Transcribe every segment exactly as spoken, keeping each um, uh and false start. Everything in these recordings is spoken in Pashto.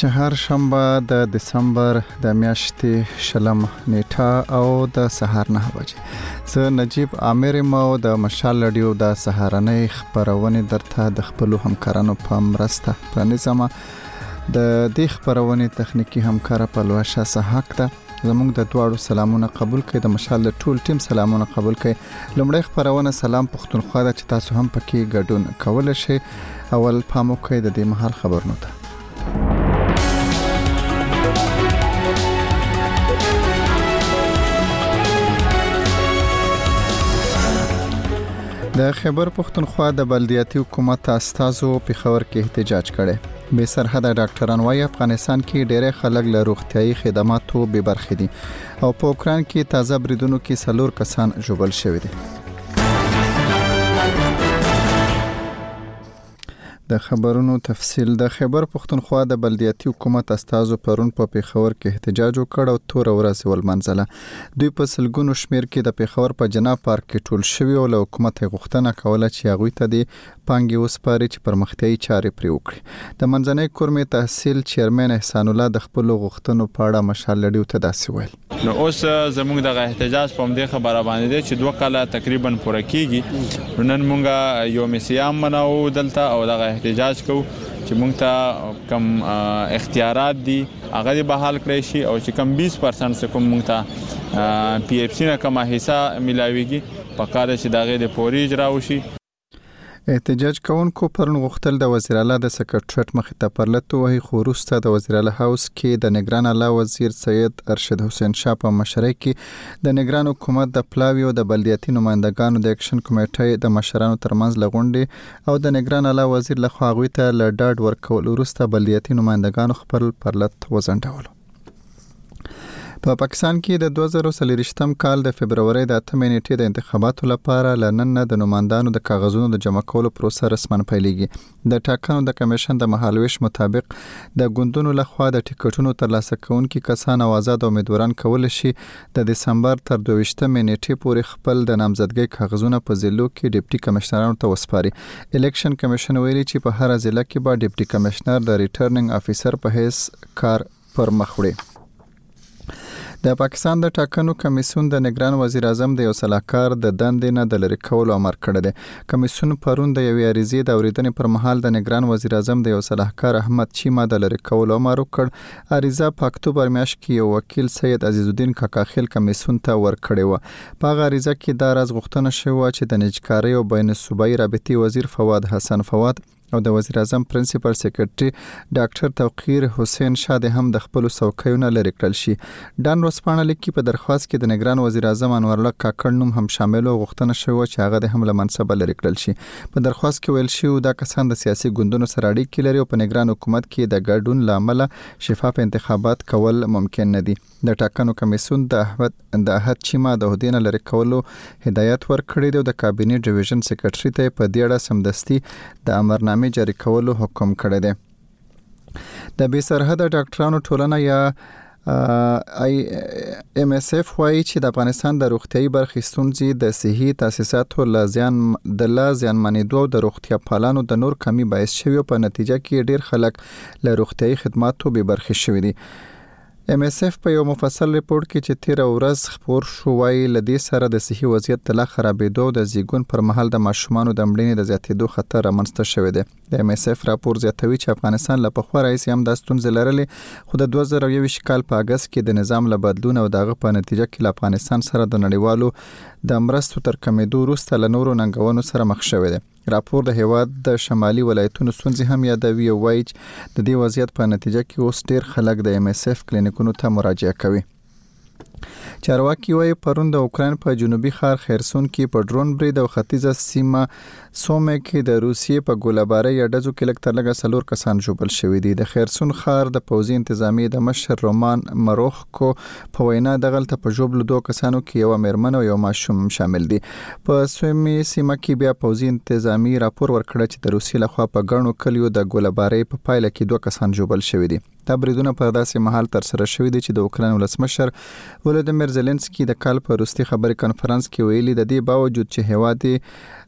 چهارشنبه د دسمبر د میاشتې شلم نیټه او د سهار نه بجې زه نجیب عامر مو د مشال رادیو د سهارنۍ خبرونه درته د خپل همکارانو په مرسته پرانیزم. د دې خبرونه تخنیکی همکار په لوشه سحق ده. زموږ د دواړو سلامونه قبول کړئ. د مشال د ټول ټیم سلامونه قبول کړئ. لومړی خبرونه سلام پښتونخوا ده چې تاسو هم پکې ګډون کولای شئ. اول پام وکړئ د دې مهال خبرونه ته. د خیبر پښتونخوا د بلدیاتي حکومت استازو په خبر کې احتجاج کړي. به سرحد ډاکټران وايي افغانستان کې ډېر خلک له روغتيایي خدماتو بې برخې دي او په اوکران کې تازه بریدونو کې څلور کسان ژوبل شوي دي. د خبرونو تفصیل. د خیبر پښتونخوا د بلدیاتي حکومت استازو پرون په پیښور کې احتجاج وکړ او تور ورځ ولمنځله. دوی په سلګونو شمیر کې د پیښور په جناب پارک کې ټول شوي او له حکومت غوښتنه کوله چې هغوی ته د پانګې وسپاري چې پرمختیایي چارې پرې وکړي. د منځنۍ کورمې تحصیل چیرمن احسان الله د خپل غوښتنو په اړه مشال رادیو ته داسې ویل. نو اوس زموږ د احتجاج په دې خبره باندې دی چې دوه کاله تقریبا پوره کیږي. نن موږ یو میسیام منو دلته او د احتجاج کو چې موږ ته کم اختیارات دي هغه به بحال کړی شي او چې کم بیس پرسنټ څخه کوم موږ ته پی اف سی نه کومه حصہ ملاويږي په کار چې دغه د پوري اجرا وشي. احتجاج کوونکو پرون غوښتل د وزیر اعلی د سکرټریټ مخې ته پرلته وهي خو وروسته د وزیر اعلی هاوس کې د نگران اعلی وزیر سید ارشد حسین شاه په مشرۍ کې د نگران حکومت د پلاوی او د بلدیاتي نمائندګانو د اکشن کمیټې د مشرانو ترمنځ لغونډې او د نگران اعلی وزیر لخوا غوي ته لډاډ ورکول وروسته بلدیاتي نمائندګانو خپل پرلت وزنډول. په پا پاکستان کې د دوه زره څلوېښتم کال د فبرवरी د اتمې نیټې د انتخاباتو لپاره لنن د نوماندانو د کاغذونو د جمع کولو پروسه رسمن پیلېږي. د ټاکنو د کمیشن د مهالويش مطابق د ګوندونو لخوا د ټیکټونو ترلاسه کوونکي کسان او آزاد امیدواران کول شي د دسمبر تر دوه ویشتمې نیټې پورې خپل د نامزدګۍ کاغذونه په ضلعو کې ډیپټي کمشنرانو ته وسپاري. الیکشن کمیشن ویلي چې په هر ضلع کې به ډیپټي کمشنر د ریټرنینګ افیسر په حیث کار پر مخ وړي. د پاکستان د ټاکنو کمیسیون د نگران وزیر اعظم د یو صلاحکار د دندې نه د لری کولو امر کړی دی. کمیسیون پرون د یوې عریضې د اوریدنې پر مهال د نگران وزیر اعظم د یو صلاحکار احمد چیما د لری کولو امر وکړ. عریضه په اکتوبر میاشت کې یو وکیل سید عزیز الدین کاکاخیل کمیسیون ته ورکړی و. په هغه عریضه کې دا راز غوښتنه شوه چې د نجکاری او بین الصوبایي رابطې وزیر فواد حسن فواد او د وزیر اعظم پرنسپل سیکریټري ډاکټر توقیر حسین شاه د هم د خپل څوکیونه لری کړل شي. ډان روسپانه لیکي په درخواست کې د نگران وزیر اعظم انور الله کاکړ نوم هم شامل او غوښتنه شوه چې هغه د هم له منصب لری کړل شي. په درخواست کې ویل شي دا کسان د سیاسي ګوندونو سره اړیکې لري او په نگران حکومت کې د ګډون لامل شفاف انتخابات کول ممکن نه دي. د ټاکنو کمیسیون د احمد د احد چیما د هدینه لری کولو هدایت ورکړی دی او د کابینه ډیویژن سیکریټری ته په دې اړه سمدستي د امرنامه جاری کولو حکم کړی دی. د بې سرحده ډاکټرانو ټولنه یا ای ام اس اف وايي چې د افغانستان د روغتيایي برخې ستونزې د صحي تاسیساتو له زیان د لا زیانمنېدو او د روغتیا پالانو د نور کمی باعث شوی په نتیجه کې ډیر خلک له روغتيایي خدماتو بې برخې شوي دي. ام اس اف په یو مفصل ریپورت کې چې تیر ورځ خبر شو وايي لدې سره د صحي وضعیت د لا خرابېدو د زیګون پر مهال د ماشومانو د مړینې د زیاتېدو خطر رامنځته شوی دی. د ام اس اف راپور زیاتوي چې افغانستان له پخوا راهیسې هم د ستونزې لرلې خو د دوه زره یوویشت کال په اگست کې د نظام له بدلون او دغه په نتیجه کې له افغانستان سره د نړیوالو د مرستو تر کمیدو وروسته له نورو ننګونو سره مخ شوی دی. راپور د هیواد د شمالي ولایتونو ستونزې هم یادوي او وایي چې د دې وضعیت په نتیجه کې اوس ډیر خلک د ام اس اف کلینیکونو ته مراجعه کوي. چارواکي وايي پرون د اوکران په جنوبي ښار خیرسون کې په ډرون برید او ختیځه سیمه سومه کې د روسیې په ګوله‌بارۍ اډزو کې لږ تر لږه څلور کسان ژوبل شوي دي. د خیرسون ښار د پوځي انتظامیې د مشر رومان مروخکو په وینا دغلته په ژوبلو دوه کسانو کې یو مېرمن او یو ماشوم شامل دي. په سومي سیمه کې بیا پوځي انتظامیې راپور ورکړ چې د روسیې لخوا په ګڼو کلیو د ګوله‌بارۍ په پایله کې دوه کسان ژوبل شوي دي. دا بریدونه په داسې مهال تر سره شوي دي چې د اوکران ولسمشر ولادیمیر زيلنسکي د کال په وروستي خبري کانفرنس کې ویلي د دې باوجود چې هیواد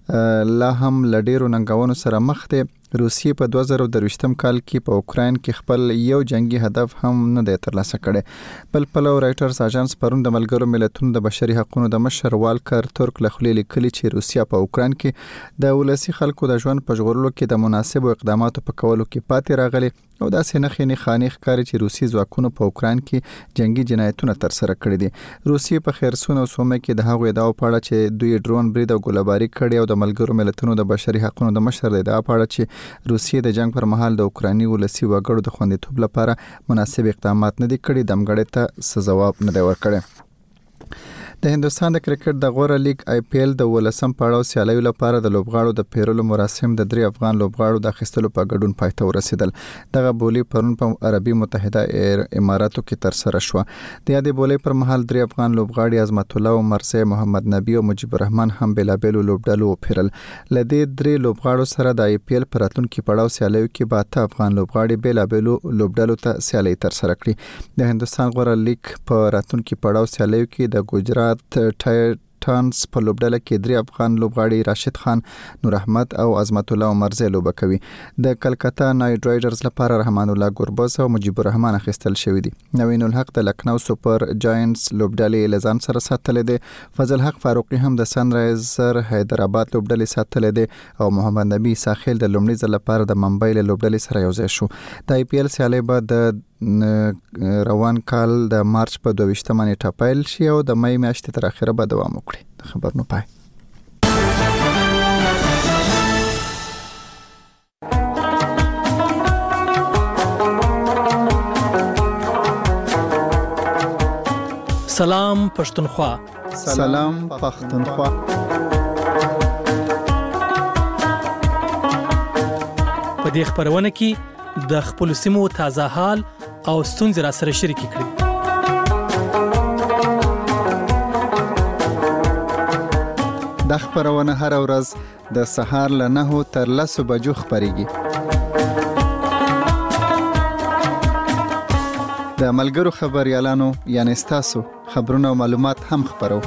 لا هم لډیرو ننګونو سره مخ دی. روسیې په دوه زره درویشتم کال کې په اوکراین کې خپل یو جنگي هدف هم نه دی ترلاسه کړی. بل پلو رایټرز اژانس پرون د ملګرو ملتونو د بشري حقوقو د مشر والکر ترک له خولې لیکلي چې روسیا په اوکراین کې د ولسی خلکو د ژوند په ژغورلو کې د مناسبو اقداماتو په کولو کې پاتې راغلي او داسې نخې نه خاني ښکاري چې روسي ځواکونو په اوکراین کې جنگي جنایتونه تر سره کړي دي. روسیې په خیرسون او سومه کې د هغوی داو پاړه چې دوی ډرون برید او ګولباري کړي او د ملګرو ملتونو د بشري حقوقو د مشر د داو پاړه چې روسیې د جنگ پر مهال د اوکرایني ولسی وګړو د خوندیتوب لپاره مناسب اقدامات نه دي کړي، دمګړې ته څه ځواب نه دی ورکړی. د هندستان د کرکټ د غوره لیگ آی پی ایل د ولسم پړاو سیالیو لپاره د لوبغاړو د پیرلو مراسم د درې افغان لوبغاړو د اخیستلو په ګډون پای ته ورسېدل. دغه بولی پرون په عربي متحده اماراتو کې تر سره شو. د یادې بولی پر مهال درې افغان لوبغاړي عظمت الله عمرزی، محمد نبی او مجيب الرحمن هم بلابلو لوبډلو وپیرل. لدې درې لوبغاړو سره د آی پی ایل پر راتلونکي پړاو سیالیو کې به اته افغان لوبغاړي بلابلو لوبډلو ته سیالي تر سره کړي. د هندستان غوره لیگ په راتلونکي پړاو سیالیو کې د ګجرات ټایټنز په لوبډله کې درې افغان لوبغاړي راشد خان، نور احمد او عظمت الله عمرزی لوبه کوي. د کلکتا نایټ رایډرز لپاره رحمان الله ګوربز او مجيب الرحمن اخیستل شوی دي. نوین الحق د لکنو سپر جاینټس لوبډلې لزان سره ساتل دي. فضل حق فاروقي هم د سن رایزر حیدرآباد لوبډلې ساتل دي او محمد نبی ساحل د لومړي ځل لپاره د ممبئی لوبډلې سره یوځای شو. د آی پی ایل سیالي به د روان کال د مارچ په دویشتمه نیټه پیل شي او د مې میاشتې تر اخره به دوام وکړي. د خبر نو پای. سلام پښتونخوا. سلام پښتونخوا. په دې خبرونه کې د خپل سیمو تازه حال او ستونزې را سره شریک کړي. د خبرونه هر ورځ د سهار له نهو تر لسو بجو خبريږي. د ملګرو خبريالانو یعنی ستاسو خبرونه او معلومات هم خبرو.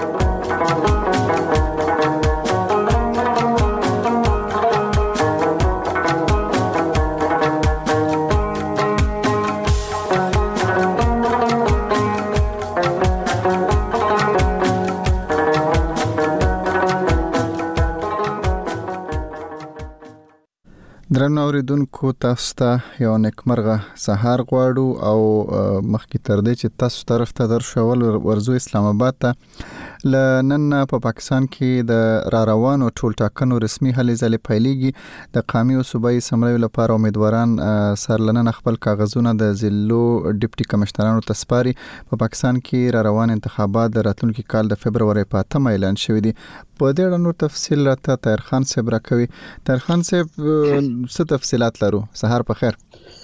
درنو اوریدونکو، تاسو ته یو نیکمرغه سهار غواړو او مخکې تر دې چې تاسو طرف ته درشول ورزو اسلام آباد ته لنن په پاکستان کې د را روانو ټول ټاکنو رسمي هلې ځلې پیلېږي. د قومي او صوبایي سمریو لپاره امیدواران سر لنن خپل کاغذونه د ضلعو ډیپټي کمشنرانو ته سپاري. په پاکستان کې را روان انتخابات د راتلونکي کال د فبرवरी په اتمه اعلان شوی دي. په دې اړه نور تفصیل راته طاهر خان صاحب راکوي. طاهر خان صاحب څه تفصيلات لرو؟ سهار په خیر.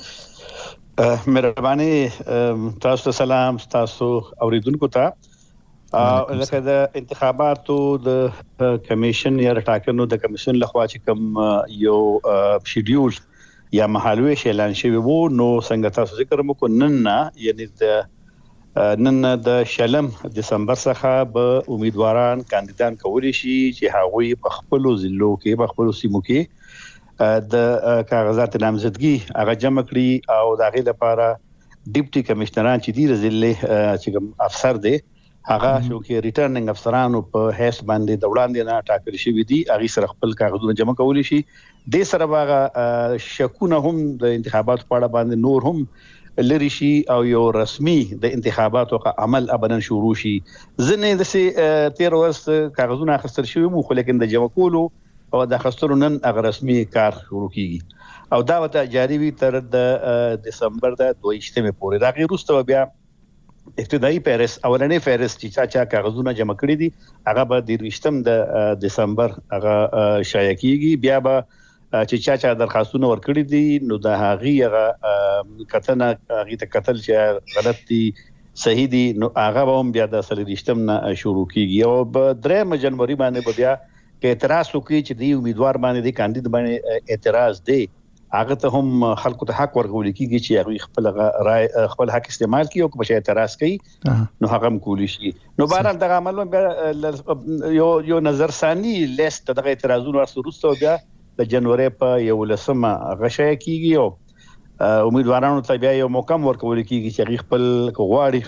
مهرباني، تاسو ته سلام. تاسو اوریدونکو ته لکه د انتخاباتو د کمیشن یا ټاکنو د کمیشن لخوا چې کوم یو شیډیول یا مهالوي اعلان شوی وو، نو څنګه تاسو ذکر مو نن نه یعنی د نن د شلم دسمبر څخه به امیدواران کاندیدان کولی شي چې هغوی په خپل ضلعو کې په خپل سیمو کې د کاغذات نامزدګي هغه جمع کړي او د هغې لپاره ډیپټي کمشنران چې دی ضلع چې کوم افسر دی هغه شو کې ریټرنینګ افسرانو په هیڅ باندې د وړاندې نه ټاکل شوی دي، هغه سره خپل کاغذونه جمع کولی شي. د سره باغه شکونه هم د انتخاباتو په اړه باندې نور هم لری شي او یو رسمي د انتخاباتو عمل ابدن شروع شي. ځنه د سي تیر ورځ کاغذونه اخیستل شوی مو، خو لیکن د جمع کولو او د اخیستلو نن هغه رسمي کار شروع کیږي او دا وته جاری وي تر د دسمبر د دویشتمه پورې. دا غیر وروسته بیا ابتدایي فهرست اولنې فهرست چې چا چا کاغذونه جمع کړی دي هغه به د دویشتم د دسمبر هغه شایع کیږي. بیا به چې چا چا درخواستونه ورکړي دي نو د هغه هغه کتنه هغه ته کتل چې غلط دي صحیح دي نو هغه به هم بیا د سلیشتم نه شروع کیږي او په دریم جنوري باندې بیا کې اعتراض وکړي چې دی امیدوار باندې د کاندید باندې اعتراض دی هغه ته هم خلکو ته حق ورکول کیږي چې هغه خپل رائے خپل حق استعمال کړي او که په اعتراض کوي نو هغه هم کولی شي. نو بهرحال دغه عمل یو یو نظر ثاني لیست دغه اعتراضونو ورسره بیا د جنوري په یولسمه غشای کیږي او امیدوارانو ته بیا یو موقع ورکول کیږي چې خپل غواړي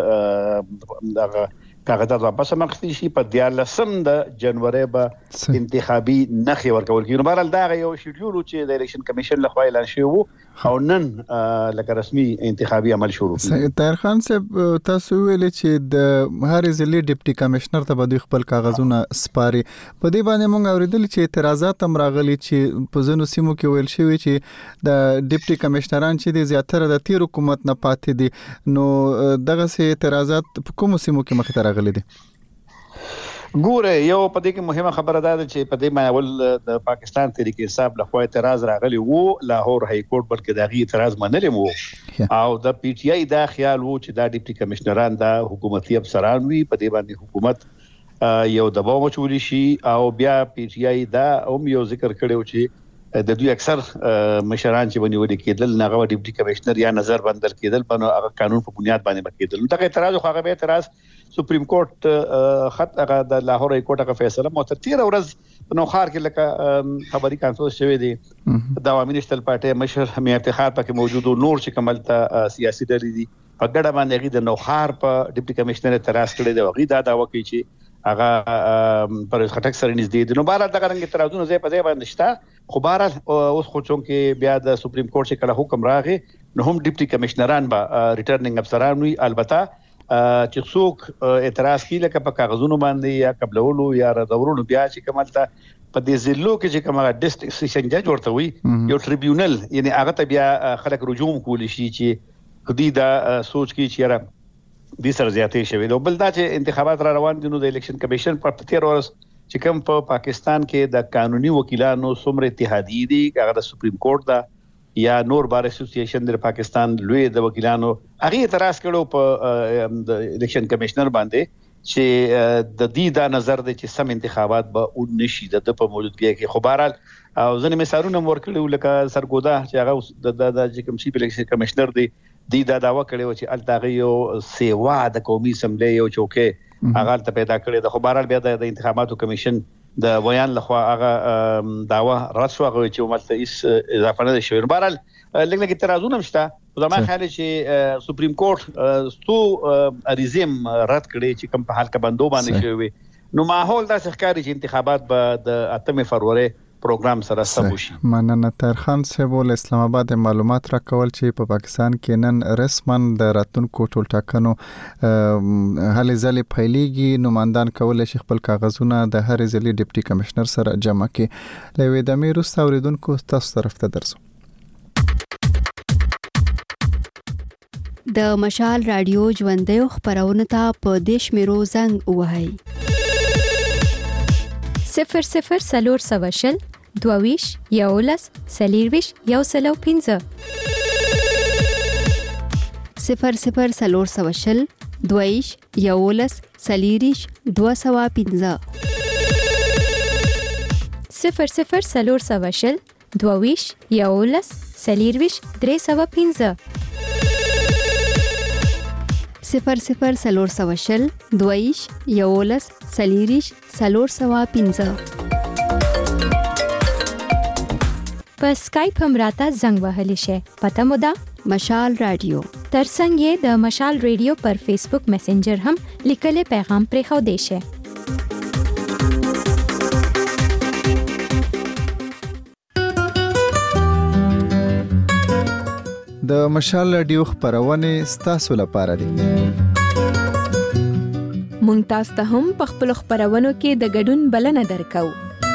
خپل دغه کاغذات واپس مخکې شي په دیارلسم د جنوري به انتخابي نخي ورکول کیږي. نو بهرحال دا یو شیډول چې د الیکشن کمیشن لخوا اعلان شوی وو او نن لکه رسمي انتخابي عمل شروع کیږي. طاهر خان صاحب تاسو ویل چې د هر ضلع ډیپټي کمشنر ته به خپل کاغذونه سپاري. په دې باندې موږ اوریدل چې اعتراضات هم راغلي چې په ځینو سیمو کې ویل شوی چې د ډیپټي کمشنران چې د زیاتره د تیر حکومت نه پاتې دي نو دغه سي اعتراضات په کوم سیمو کې مخ ته راغلي دي؟ ګوره یو په دې کې مهمه خبره ده چې په دې باندې ول د پاکستان تحریک انصاف له خوا اعتراض راغلی وو لاهور های کورټ بلکې دغه اعتراض منل وو او د پی ټی آی دا خیال وو چې دا ډیپټي کمشنران دا حکومتي افسران وي په دې باندې حکومت یو دباو مچول شي او بیا پی ټی آی دا هم یو ذکر کړو چې د دوی اکثر مشران چې ونیول کېدل نغه ډیپټي کمشنر یا نظر بندل کېدل په هغه قانون په بنیاد باندې کېدل. دغه اعتراض خو هغه به اعتراض سپریم کورټ خط هغه د لاهور های کورټ هغه فیصله مو تر تیر ورځ په نوخار کې لکه خبري کانفرنس شوی دی د عوامي نشتل پارټي مشر همي افتخار پکې موجود او نور چې کمل ته سیاسي ډلې دي په ګډه باندې غي د نوخار په ډیپټي کمشنر اعتراض کړی دی او غي دا داوا کوي چې هغه پر خټک سره نږدې دي. نو بهر دغه رنګ اعتراضونه زې په ځای باندې شته خو بهر اوس خو چې بیا د سپریم کورټ چې کله حکم راغی نو هم ډیپټي کمشنران به ریټرنینګ افسران وي البته چې څوک اعتراض کوي لکه په کاغذونو باندې یا قبلولو یا ردورونو بیا چې کوملته په دې ضلعو کې چې کومه ډیسټریکټ سیشن جج ورته وي یو ټریبیونل یعنی هغه ته بیا خلک رجوع کولی شي چې کدي دا سوچ کی چې را د سر زیاتې شوی نو بل دا چې انتخابات را روان دي نو د الیکشن کمیشن په تیر ورځ چې کوم په پاکستان کې د قانوني وکیلانو څومره اتحادیه دي هغه د سپریم کورټ دا یا نور بار اسوسییشن د پاکستان لوی د وکیلانو هغه اعتراض کړو په د الیکشن کمشنر باندې چې د دې دا نظر دی چې سم انتخابات به ونشي د په موجودګۍ کې. خو بهرحال او ځنې مثالونه ورکړل لکه سرګودا چې هغه د د کوم شي الیکشن کمشنر دی د دا داوا کړو چې التاغي یو سیوا د قومي اسمبلی یو چوکې هغه ته پیدا کړی د. خو بهرحال بیا د انتخاباتو کمیشن د ویان لخوا هغه داوا رد شو هغه چې ملته هیڅ اضافه نه شوی. بهرحال لګ لګ اعتراضونه مشته زما خیال چې سپریم کورټ ستو اریزم رد کړي چې کوم په حال کې بندو باندې شوی نو ماحول دا ښکاري چې انتخابات به د اتمه فروری پروګرام سره سم شي. مننه طاهر خان صاحب ول اسلام آباد معلومات را کول چې په پاکستان کې نن رسمن د راتلونکو ټول ټاکنو هلې ځلې پیلېږي. نوماندان کول شي خپل کاغذونه د هر ځلې ډیپټي کمشنر سره جمع کړي. لوي د امیر اوریدونکو تاسو طرف ته درځو. د مشال رادیو ژوندۍ خبرونه ته په دیش میرو زنګ وهاي صفر صفر سلور سواشل دوویش یولس سلیرویش یو سلو پینزه صفر صفر سلور سواشل دوویش یولس سلیریش دو سوا پینزه صفر صفر سلور سواشل دوویش یولس سلیرویش درې سوا پینزه صفر صفر سلور سواشل دویش یولس سلیریش سلور سوا پینزه په سکایپ هم راته زنګ وهلی شي. پته مو ده مشال رادیو ترڅنګ یې د مشال رادیو پر فیسبوک میسنجر هم لیکلي پیغام پرې خو دی شي. د مشال رادیو خبرونه ستاسو لپاره دي. مونږ تاسو ته هم په خپل خبرونو کې د ګډون بلنه درکو.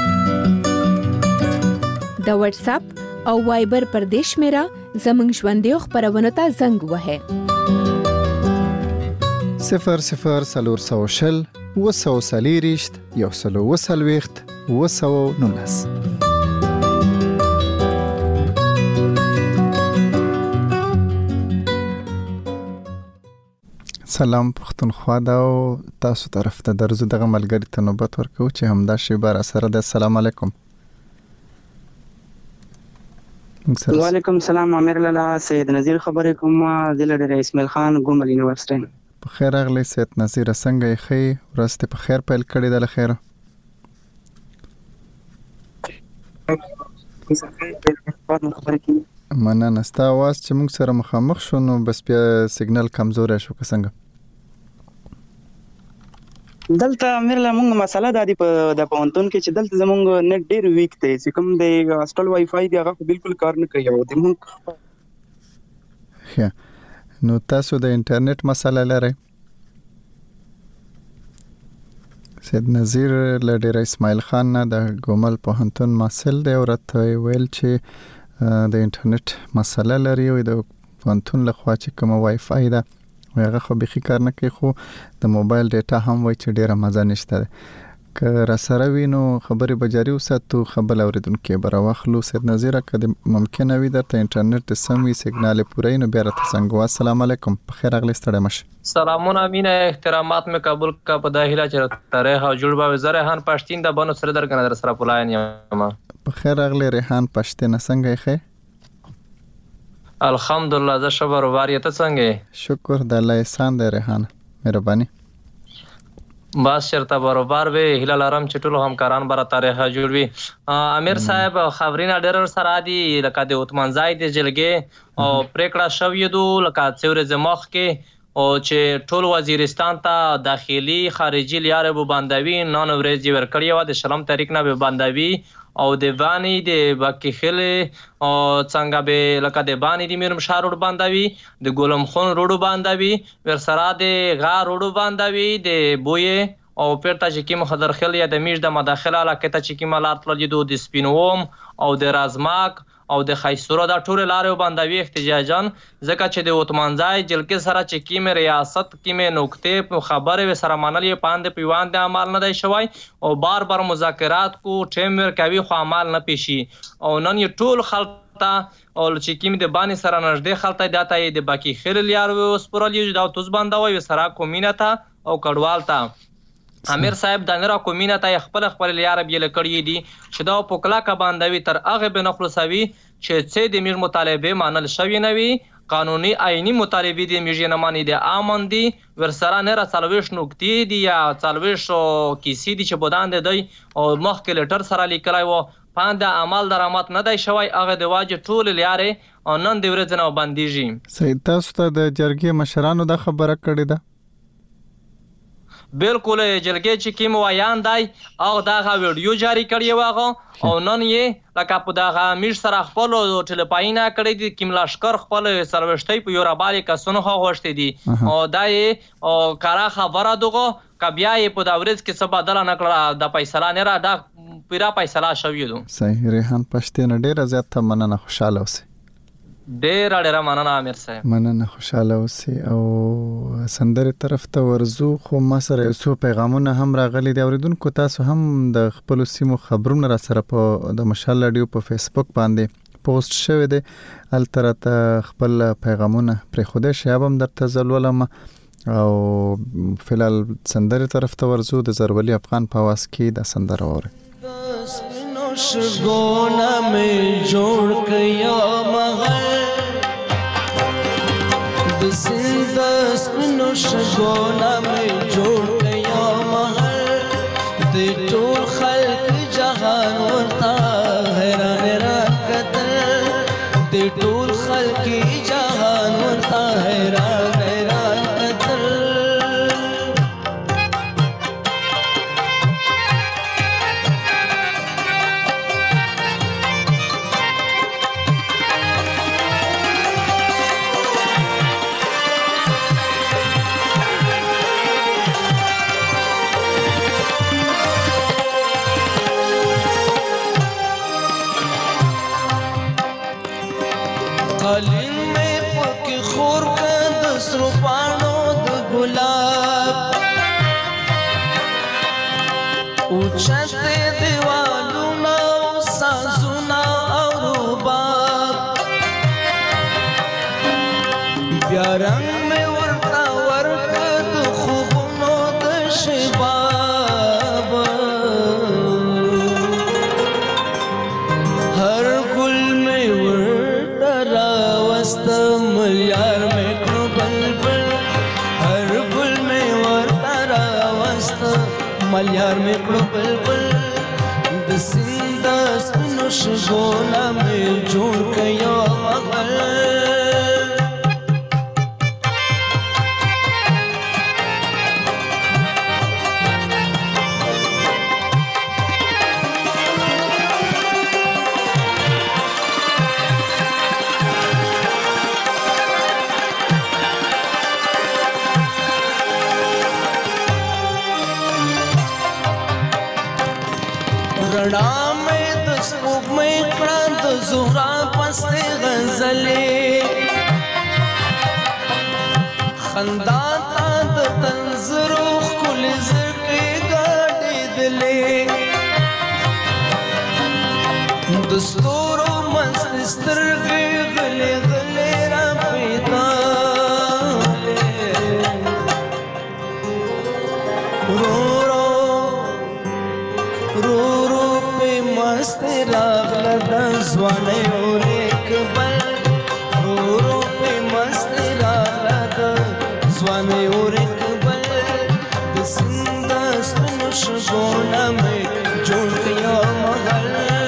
د واتس اپ او وایبر پر دیش میرا زمنګ ژوندۍ خبرونو ته زنګ وهه صفر صفر سلور سوشل وسو سلیریشت یو سلو وسلويخت وسو نونس. سلام پښتونخوا دا تاسو طرف ته درځو دغه ملګری ته نوبت ورکو چې همدا شی بار سره د السلام علیکم. وعلیکم السلام امیر لالا سید نذیر خبرې کوم د لړ اسماعیل خان ګومل یونیورسيټي په خیر اغلی سید نذیر څنګه یې خې ورسته په خیر پیل کړی د خیر مننه ستا आवाज چې موږ سره مخامخ شو نو بس بیا سیګنل کمزور شو که څنګه دلته امیر لا موږ مسله د دې په د پونتون کې چې دلته زموږ نت ډیر ویک دی چې کوم د هاستل وای فای دی هغه بالکل کار نه کوي او د موږ نو تاسو د انټرنیټ مسله لرئ سید نذیر لډیر اسماعیل خان نه د ګومل پوهنتون مسل دی او راته ویل چې د انټرنیټ مسله لري او د پوهنتون لخوا چې کوم وای فای ده هغه خو به کار نه کوي خو د موبایل ډیټا هم وای چې ډیره مزه نشته که را سره وینو خبرې بجاری وساتو خبر اوریدونکو بر واخلو سید نذیر کده ممکن وي د انټرنیټ د سمي سیګنال پورې نو بیا راته څنګه السلام علیکم په خیر اغلی ستړی مشه سلامونه امینه احترامات مې قبول کا په داخله چې تاریخ او جوړ به زرهان پښتين د بنو سره درکنه در سره پلاین یم په خیر اغلی ریحان پښتين څنګه یې الحمدلله زه شبر واري ته څنګه شکر د الله احسان دی ریحان مهرباني بس چرته برابر به هلال آرام چټول همکاران برا تاریخ جوړوي امیر صاحب خبرینه ډېر سره دي لکه د اوتمنځای د جلګې او پریکړه شوې دو لکه څورې زمخ کې او چې ټول وزیرستان ته داخلي خارجي لارې بو باندوي نن ورځ ورکړی و د شلم تاریخ نه به باندوي او د بانی د باکی خل او څنګه به لکه د بانی د میرم شهر روډ باندوي د ګولم خون روډ باندوي ور سره د غا روډ باندوي د بوې او پرته چې کوم خضر خل یا د میش د مداخله علاقه ته چې کوم لار تللی دو د سپینوم او د رازماک او د خیسورو دا ټول لارې باندوي احتجاجان ځکه چې د اوتمنځای جلګې سره چې کوم ریاست کوم نقطې خبره سره منلې پاند پیوان د عمل نه دی شوی او بار بار مذاکرات کو ټیم ور کوي خو عمل نه پیشي او نن یو ټول خلطه او چې کوم د بانی سره نږدې خلطه داته د باقی خیر لیار او سپورلی دا توس باندوي سره کومینه ته او کډوال ته امیر صاحب د نړۍ کومینه ته خپل خپل لیار بیل کړی دي چې دا په کلا کا باندوي تر هغه به نخلصوي چې څه د میر مطالبه مانل شوی نه وي قانوني آئینی مطالبه دي میږي نه مانی دي امن دي ور سره نه را څلويش نقطې دي یا څلويش کیسې دي چې بودان دي او مخکې لټر سره لیکلای وو پاند عمل درامات نه دی شوی هغه د واجب ټول لیارې او نن د ورځې نو باندېږي سید تاسو ته د جرګې مشرانو د خبره کړې ده بالکل جلګې چې کوم وایان دی او دغه ویډیو جاری کړی واغه او نن یې لکه په دغه میش سره خپل ټلیفاینه کړی دي کوم لشکر خپل سروشتي په یورابالي کسونه خو غوښتي دي او دای او کارا خبره دغه کبیا یې په دا ورځ کې څه بدل نه کړه د فیصله نه را د پیرا فیصله شوی دو صحیح ریحان پښتين ډیر زیات مننه خوشاله اوسئ ډیر ډیر مننه امیر صاحب مننه خوشاله اوسئ او سندره طرف ته ورزو خو ما سره څو پیغامونه هم راغلي دي اوریدونکو تاسو هم د خپل سیمو خبرونه را سره په د مشال رادیو په فیسبوک باندې پوسټ شوی دی الترته خپل پیغامونه پر خوده شیابم درته زلولم او فلال سندره طرف ته ورزو د زرولی افغان په واس کې د سندره وره شګونه مې جوړ کیا مغل د سند سپینو شګونه مې جوړ کیا مغل د ټول خلق جهان ورتا حیران را کتل د ټول خلق جهان ورتا حیران را کتل قالین میں پک خور کا دسرو پانو د گلاب اوچت دیوالونا سازونا او رباب بیا رنگ میں ورکا ورکا د خوبونو د شباب ہر گل میں ورکا ملیار مې کړو بلبل د سیند سپینو شګو نه مې جوړ کړ یو مغل رڼا مې د سپوږمۍ کړه د زهرا پسې غزلې خندا تا د تنظرو ښکلې زړکې ګاډېدلې د ستورو مست سترګې غلې غلې راپېدلې رو رو رو مست راغله د ځوانۍ اورېک بل رو رو پې مست راغله د ځوانۍ اورېک بل د سیند سپینو شګو نه مې جوړ کړ یو مغل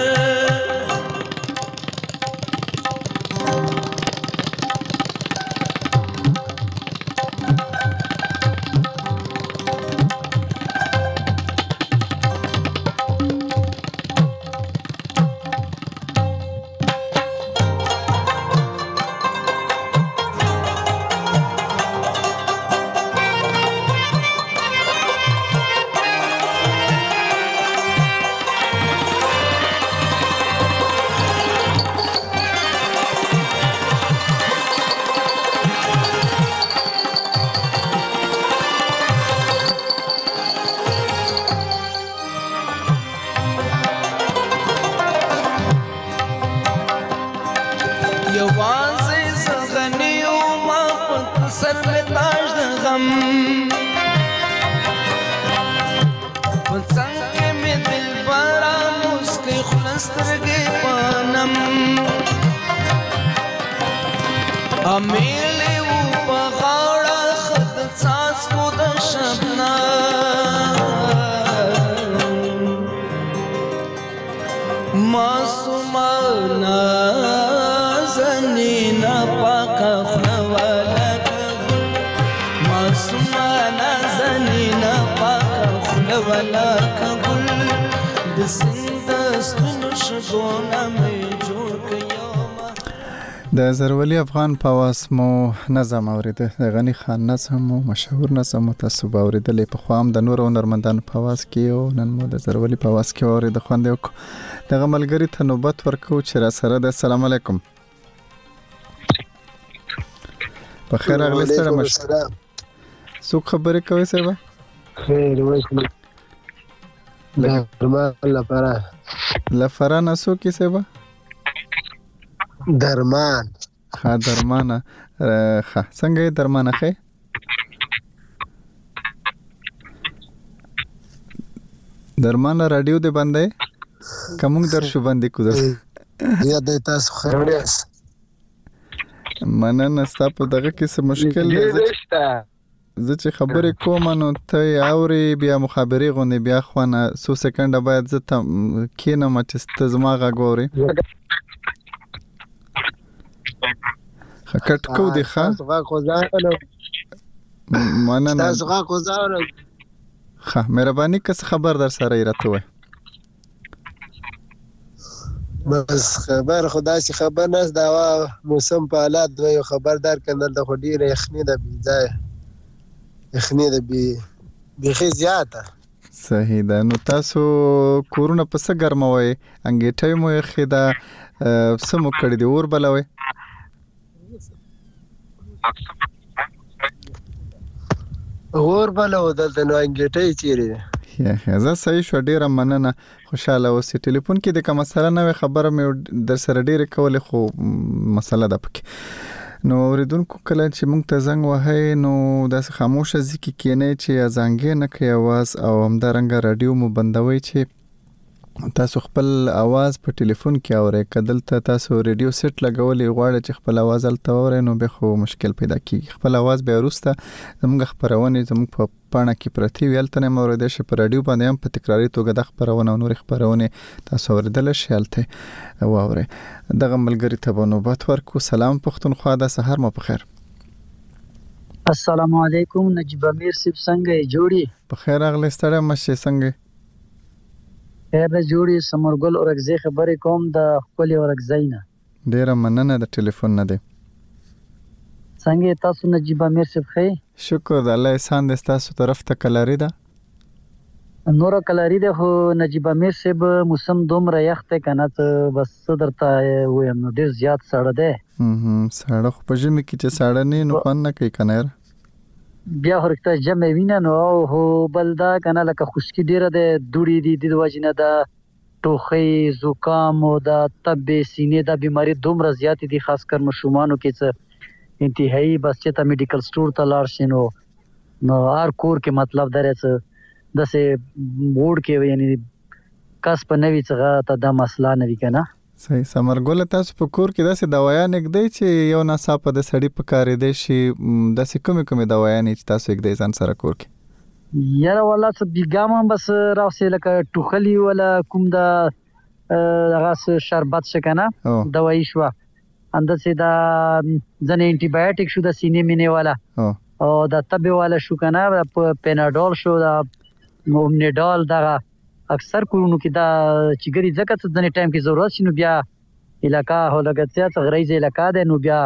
یوازې زغنی او ما په سر مې تاج د غم په څنګ کې مې دلبره مسکۍ خوله سترګې په نم امیلې و په غاړه ښه د څاڅکو د شبنم معصومانه زنینا پاکا خلوالا کبل معصومانا زنینا پاکا خلوالا کبل د سیند سپینو شګو نه مې جوړ کړ یو د زرولي افغان په آواز مو نظم اورېده د غني خان نظم مو مشهور نظم مو تاسو به اورېدلی پخوا هم د نورو هنرمندانو په آواز کې او نن مو د زرولي په آواز کې واورېده خوند یې وکړو دغه ملګري ته نوبت ورکوو چې راسره ده السلام علیکم په خیر راغلی ستړی مه شئ څوک خبرې کوئ صاحبه خیر وکړو درمان لپاره له فرانه څوک یې صاحبه درمان ښه درمانه ښه څنګه یې درمانه ښې درمانه راډیو دې بند دی که موږ در شو بندې کړو یا دی تاسو خیر یاست مننه ستا په دغه کې څه مشکل دی زه چې خبرې کوم نو ته یې اورې بیا مخابرې غوندې بیا خوانه څو سکنډه باید زه ته کښېنم چې ته زما غږ واورې ښه کټ کو دې ښه مننه ښه مهرباني که څه خبر در سره یې راته ووایه بس خبر خدا چې خبر ناست دا موسم په حالات دوی یو خبردار کنه د خو ډیره یخني ده بې ځایه یخني ده بیخي زیاته صحیح ده نو تاسو کورونه په څه ګرموئ انګیټۍ مو یخې ده څه مو کړي دي اور بلوئ اور بلو دلته نو انګیټۍ چیرې ده زه صحیح شو ډیره مننه خوشاله اوسې ټلیفون کې د کوم مسله نه خبره مې در سره ډیره کولې خو مسله ده پکې نو اوریدونکو کله چې موږ ته زنګ وهئ نو داسې خاموشه ځای کې کښېنئ چې ازانګې نه کوي اواز او همدارنګه راډیو مو بندوئ چې تاسو خپل اواز په ټلیفون کې اورئ که دلته تاسو ریډیو سیټ لګولی غواړئ چې خپل اواز هلته واورئ نو بیا خو مشکل پیدا کېږي خپل اواز بیا وروسته زموږ خپرونې زموږ په پاڼه کې پرتی ویل تنه مورید شه پر رادیو باندې هم په تکراری توګه د خبرونه او نور خبرونه تاسو اوریدل شالته واوره دغه ملګری ته نوبت ورکو. سلام پښتونخوا، د سحر مو په خیر. السلام علیکم، نجیب امیر سیب څنګه جوړی؟ په خیر اغلی ستړی مشه څنګه؟ خیر نه جوړی. سمرګل اورګزی خبرې کوم د خپل اورګزی نه. ډیره مننه د ټلیفون نه دی. څنګه تاسو نجیب امیر صاحب خیر؟ شکر د الله احسان دې تاسو طرف ته کلاری ده. نور کلاری ده خو نجیب امیر صاحب موسم دومره یخ ته کنه ته بس درته وایم نو ډیر زیات سړه ده. هم سړه خو په ژمي کې چې سړه نه نو خوان نه کوي کنه بیا ورته جمع وینه نو هو بلدا کنه لکه خشکی ډیره ده دوړي دي د وجنه ده ټوخی زکام او د تب سینې د بیماری دومره زیات دي خاص کر مشومانو کې څه انتهایی بس چې ته میډیکل سٹور ته لاړ شې نو نو هر کور کې مطلب درې څه دسه ووډ کې یعنی کس په نوی څنګه ته دا مسله نه وی کنه. صحیح. سمرګل تاسو په کور کې داسې دوايان نګدې چې یو ناڅاپه د سړی په کار دی شي داسې کومې کومې دوايان چې تاسو یې ځان سره کور کې؟ یاره والله څه بیګام بس راوسه لکه ټوخلی ولا کوم دا هغه شربت شکنه دوايي شو اندسه دا ځنه انټي بایوټیک شو د سینې مینې والا او دا تبه والا شو کنه پیناډول شو دا مومنیډال دا اکثر کورونو کې دا چیګری ځکه څه ځنه ټایم کې ضرورت شنو بیا علاقہ هولګتیا څه غریزه علاقہ ده نو بیا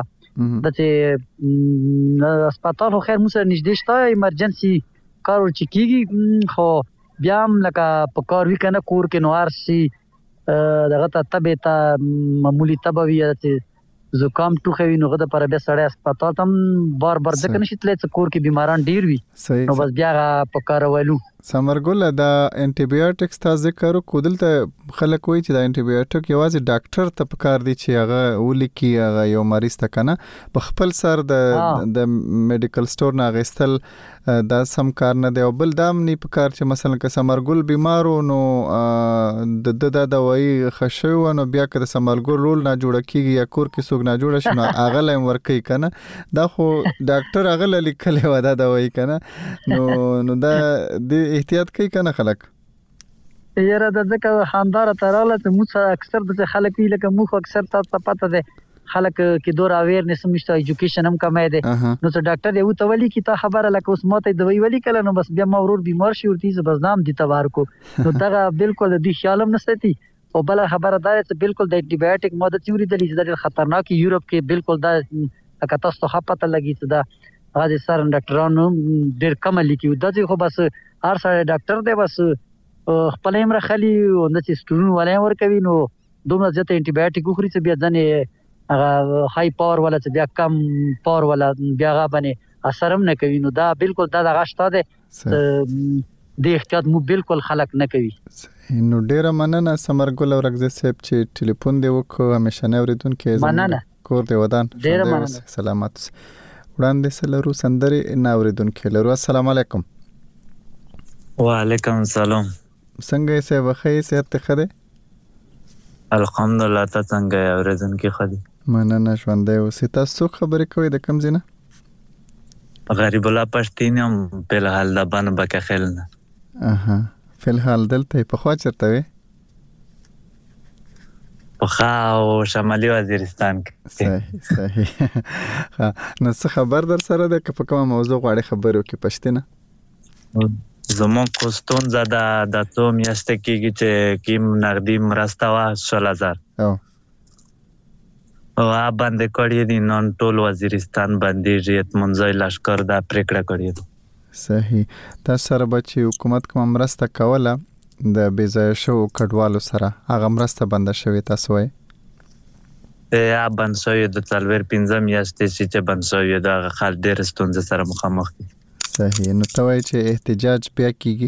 دته هسپتال خو خیر موږ نږدې شته ایمرجنسي کار چکیږي خو بیا هم لکه په کار وی کنه کور کې نوار شي دغه ته تبه ته معمولی تبه وی زکام ټوخی نو غده پر بیا سړی هسپتال تم بار بار ځکه نشي تللی چې کور کې بیماران ډیر وي نو بس بیا په کار ولو. سمرګل دا انټي بایوټکس تا ذکر کو دلته خلک وایي چې دا انټي بایوټک یوازې ډاکټر ته پکار دی چې هغه ولیکي هغه یو مریض ته کنه په خپل سر د د میډیکل سٹور نه غستل دا سم کار نه دی او بل دام نه پکار چې مثلا که سمرګل بیمارو نو د د د دوايي خښو نو بیا که سمرګل رول نه جوړ کیږي یا کور کې سوګ نه جوړ شنه هغه لم ورکی کنه دا خو ډاکټر هغه لیکلې و دا دوايي کنه نو نو دا د احتیاط کوي کنه خلک یاره د ځکه خاندار تراله ته موږ اکثر د خلک وی لکه موږ اکثر ته پته ده خلک کې دور اویرنس مشته ایجوکیشن هم کمای ده نو ته ډاکټر یو ته ولی کی ته خبره لکه اوس ماته دوی ولی کله نو بس بیا مورور بیمار شي ورته بزنام دي تبار کو نو دا بالکل د خیالم نستي او بل خبره دا چې بالکل د انټي بایوټیک ماده چوري د لیزر خطرناک یورپ کې بالکل دا کاتاستو خپته لګی چې دا غاځي سر ډاکټرانو ډیر کم لیکي دا چې خو بس هر سړی ډاکټر دی بس خپل امر خلی او د سټورون ولای ور کوي نو دومره ځته انټي بایوټیک خوري چې بیا ځنه هغه های پاور ولا چې بیا کم پاور ولا بیا غا باندې اثر هم نه کوي نو دا بالکل دا دغه شته ده د احتیاط مو بالکل خلق نه کوي. نو ډیره مننه سمرګل اورګزی صاحب چې ټلیفون دی وکړو همیشه نه اوریدونکو مننه کور دی ودان ډیره مننه سلامات وړاندې سلرو سندري نه اوریدونکو لرو. السلام علیکم. وعلیکم السلام. څنګه یې سه بخیر صحت خده؟ الحمدلله ته څنګه اوریدونکو خدي؟ مننه ژوندې اوسې. تاسو خبرې کوئ د کوم ځای نه؟ غریب الله پښتین هم په الحال د باندې بکه خلنه. اها په الحال دلته په خوا چرته وي؟ په خا او شمالي وزیرستان کې. صحیح صحیح. ها نو څه خبر در سره ده که په کومه موضوع غواړي خبرو کې پښتنه؟ زمون کوستون زده د تو میاشته کېږي چې کیم نقدي مرسته وا شل هزار او وا باندې کړی دي نن ټول وزیرستان باندې ریت منځي لشکر دا پریکړه کړی دي. صحیح. تاسو سره بچي حکومت کوم مرسته کوله د بیځای شو کډوالو سره هغه مرسته بنده شوی تاسو وای؟ یا بند شوی د څلور پنځه میاشتې چې بند شوی دا خال ډېر ستونزې سره مخامخ دي. صحیح. نو ته وایي چې احتجاج بیا کیږي؟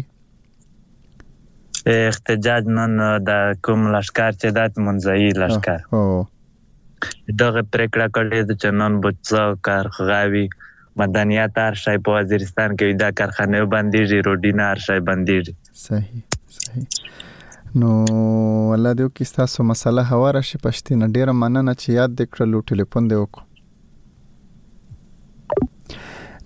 احتجاج نن د کوم لشکر چې د منځي لشکر او دغه پریکړه کړې د چنن بچو کارخغاوي مدنیات هر شای په وزیرستان کې دا کارخانه باندې روډینا هر شای باندې. صحیح صحیح. نو الله دې وکړي ستاسو مسله هواره شي پښتنه. ډیره مننه چې یاد دې کړلو ټلیفون دې وکړو.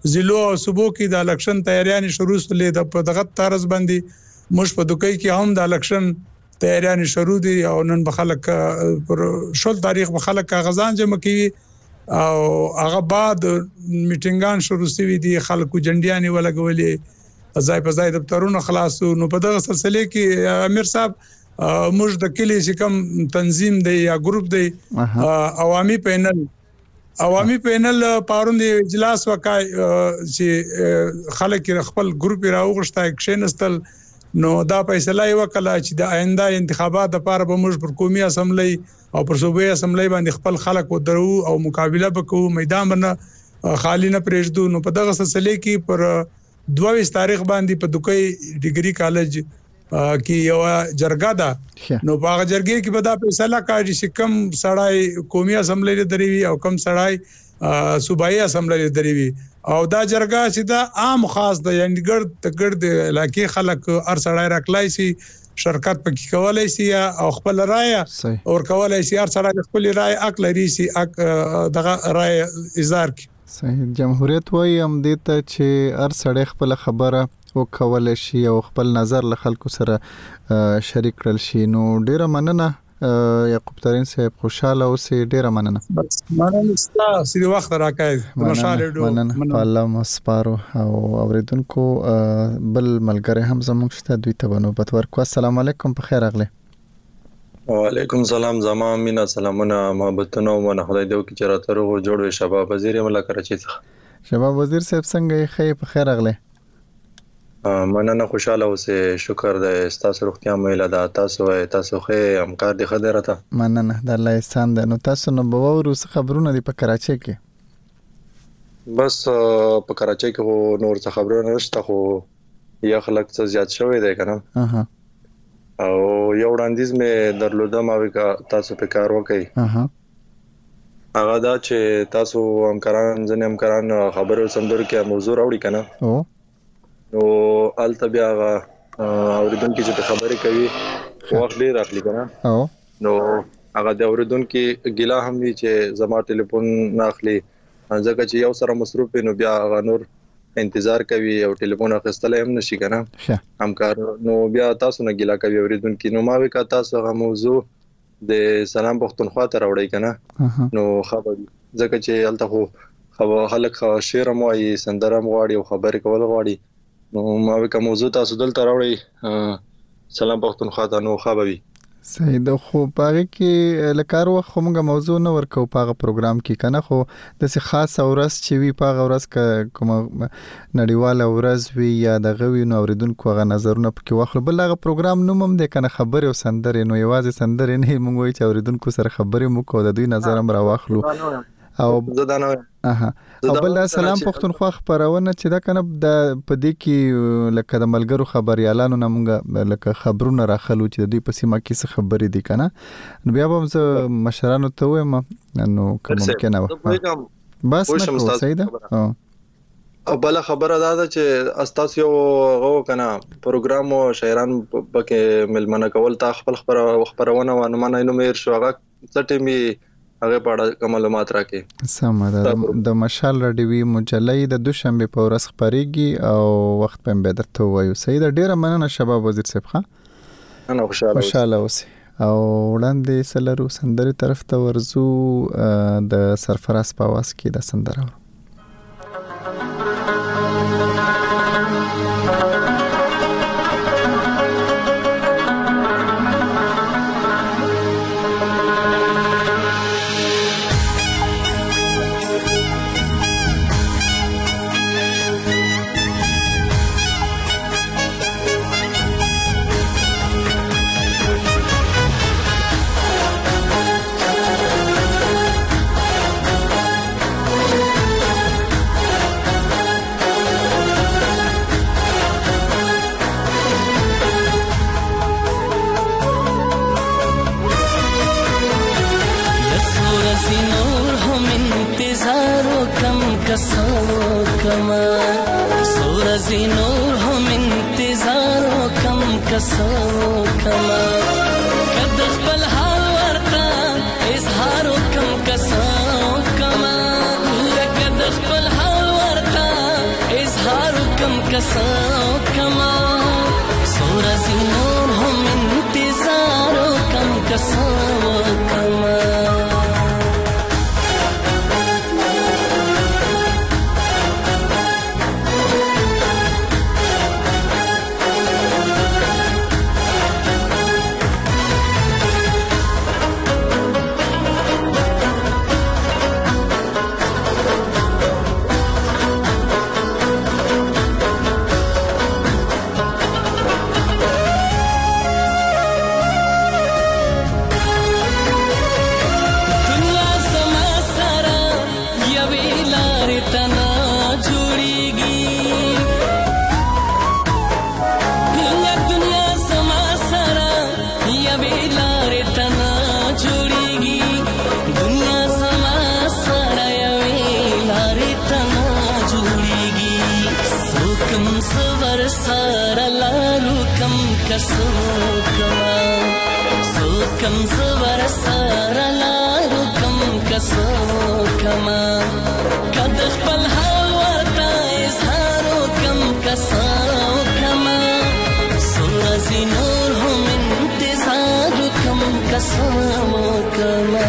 ضلعو او صوبو کې د الیکشن تیاریانې شروع سولې د په دغه طرز باندې موږ په دوکۍ کې هم د الیکشن تیاریانې شروع دي او نن به خلک پر شل تاریخ به خلک کاغذان جمع کوي او هغه بعد میټینګان شروع شوي دي خلکو جنډیانې ولګولې ځای په ځای دفترونه خلاصو نو په دغه سلسله کې امیر صاحب موږ د کلی چې کوم تنظیم دی یا ګروپ دی عوامي پینل عوامي پینل پاروند اجلاس وکای چې خلک خپل ګروپ راوغښتای کښینستل نو دا فیصله وکړه چې د آینده انتخابات لپاره به موږ پر قومي اسمبلی او پر صوبایي اسمبلی باندې خپل خلک ودرو او مقابله وکړو میدان باندې خالی نه پرېږدو نو په دغه سلسله کې پر دوه تاریخ باندې په دوکۍ ډیګري کالج کې یو جرګه ده نو په هغه جرګې کې به دا فیصله کوي چې کم سړی قومي اسمبلی لري دروي او کم سړی صوبایي اسمبلی لري دروي او دا جرګه چې دا عام خاص ده یعنی ګرد د ګرد علاقې خلک هر سړی راکلای شي شرکت پکې کولای شي او خپل رائے او کولای شي هر سړی خپل رائے حق لري شي دغه رائے اظهار کوي. صحیح. جمهوریت وایي هم دې ته چې هر سړی خپل خبره او کولای شي او خپل نظر له خلکو سره شریک کړل شي نو ډیره مننه یعقوب ترین صاحب خوشاله اوسئ ډیره مننه. بس مننه ستاسو د وخت راکړی مشاله ډو مننه الله مسپارو او اوریدونکو بل ملګری هم زموږ شته دوی ته نوبت ورکو. السلام علیکم په خیر اغله. وعلیکم السلام زما مینا سلامونه محبتونه او خدای دې وکړي چې راته روغ جوړ وي. شباب وزیر ملا کراچي څخه. شباب وزیر صاحب څنګه یې خې په خیر اغله؟ مننه خوشاله اوسه شکر د تاسو روغتیا مېله دا تاسو تاسو خې همکار دي خدای راته مننه د الله احسان ده. نو تاسو نو بوورو څه خبرونه دي په کراچۍ کې؟ بس په کراچۍ کې نور څه خبرونه نشته خو یا خلک څه زیات شوی دی کنه اها او یو وړاندیز مې درلودم او تاسو په کار وکړئ. اها هغه دا چې تاسو همکاران ځنه همکاران خبرو سندر کې موضوع راوړي کنه او نو الته بیا اوریدونکو چې خبرې کوي وخت ډیر اخلي کنه او نو هغه د اوریدونکو ګیلا هم وی چې زما ټلیفون نه اخلي ځکه چې یو سره مصروف نو بیا هغه نور انتظار کوي او ټلیفون اخیستل هم نشي کنه همکار نو بیا تاسو نه ګیلا کوي اوریدونکو نو ما وکړه تاسو هغه موضوع د سلام پښتونخوا ته راوړی کنه نو خبر ځکه چې الته خو خو خلک شعر مو ای سندره مو غواړي او خبرې کول غواړي نو ما وکړه موضوع تاسو دلته راوړی سلام پښتونخوا ته نو خبري. صحیح ده خو پاره کې لکارو خو موږ موضوع نه ورکو پاغه پروګرام کې کنه خو د څه خاص اورس چې وی پاغه اورس ک کوم نړیواله اورز وی یا د غوی نو اوریدونکو غا نظرونه پکې واخلو بل هغه پروګرام نوم هم د کنه خبرې او سندرې نو یوازې سندرې نه موږ وی چې اوریدونکو سره خبرې مو کو د دوی نظر هم را واخلو او زدانه اها او بل سلام پښتونخوا خبرونه چې دا کنه د پدې کې لکه د ملګرو خبريالانو نمونګه لکه خبرونه راخلو چې د دوی په سیمه کې څه خبرې دي کنه نو بیا به زه مشرانو ته وایم نو کوم ممکن نه بس نو صحیح ده او بل خبره دا ده چې استاس یو غو کنه پروګرام او شاعران پکې ملمنه کول تا خپل خبره خبرونه ونه منه نو مېر شو هغه څټې می هغه پاړه معلومات راکې سم ده د مشال رډیوي مجلې د دوشنبه په ورځ خبريږي او وخت په به درته وایو سید ډیره مننه شباب وزیر صاحب خان انا خوشاله خوشاله اوسئ او وړاندې سلرو سندري طرف ته ورزو د سرفراز په واس کې د سندره حال ورته کسو کما سورا زینور هم انتظارو کم کسو کما कसो कमा सो कम सवर सारा लारो कम कसो कमा कद खपल हावता इजहारो कम कसो कमा सूरज नूर हम इंतजार कम कसो कमा